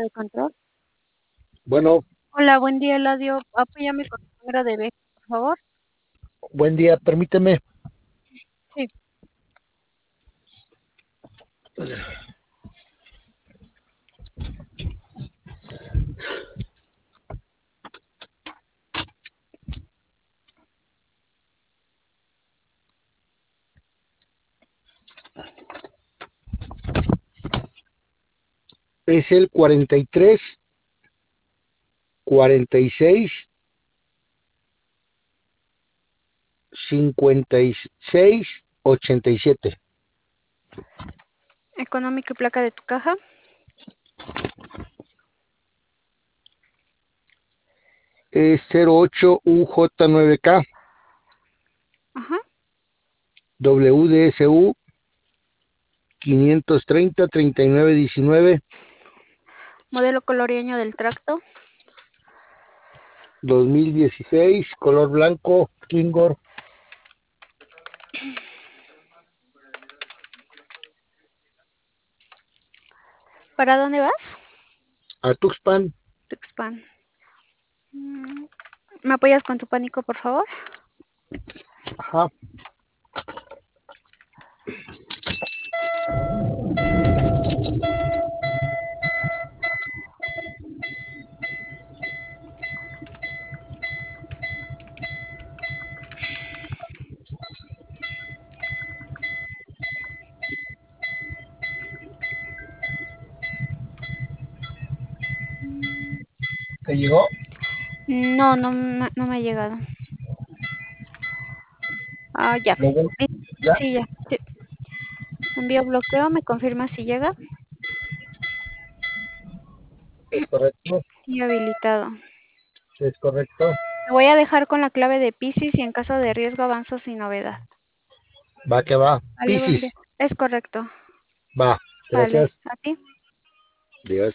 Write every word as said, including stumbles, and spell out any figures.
de control. Bueno, Hola, buen día, Eladio. Apóyame con tu número de B, por favor. buen día, permíteme. Sí. Es el cuarenta y tres, cuarenta y seis, cincuenta y seis, ochenta y siete. Económico y placa de tu caja. Es cero ocho U J nueve K, Ajá. W D S U quinientos treinta, treinta y nueve diecinueve, Modelo color y año del tracto. dos mil dieciséis, color blanco, Kingor. ¿Para dónde vas? A Tuxpan. Tuxpan. Mm, ¿Me apoyas con tu pánico, por favor? Ajá. ¿Te llegó? No, no, me- no me ha llegado. Ah, ya. ¿Lo ven? Sí, ¿Ya? sí, ya. Sí. Envío bloqueo, ¿me confirma si llega? Es correcto. Sí, habilitado. Es correcto. Me voy a dejar con la clave de Piscis y en caso de riesgo avanzo sin novedad. Va que va. Vale, buen Piscis. día. Es correcto. Va. Vale, Gracias. a ti. Dios.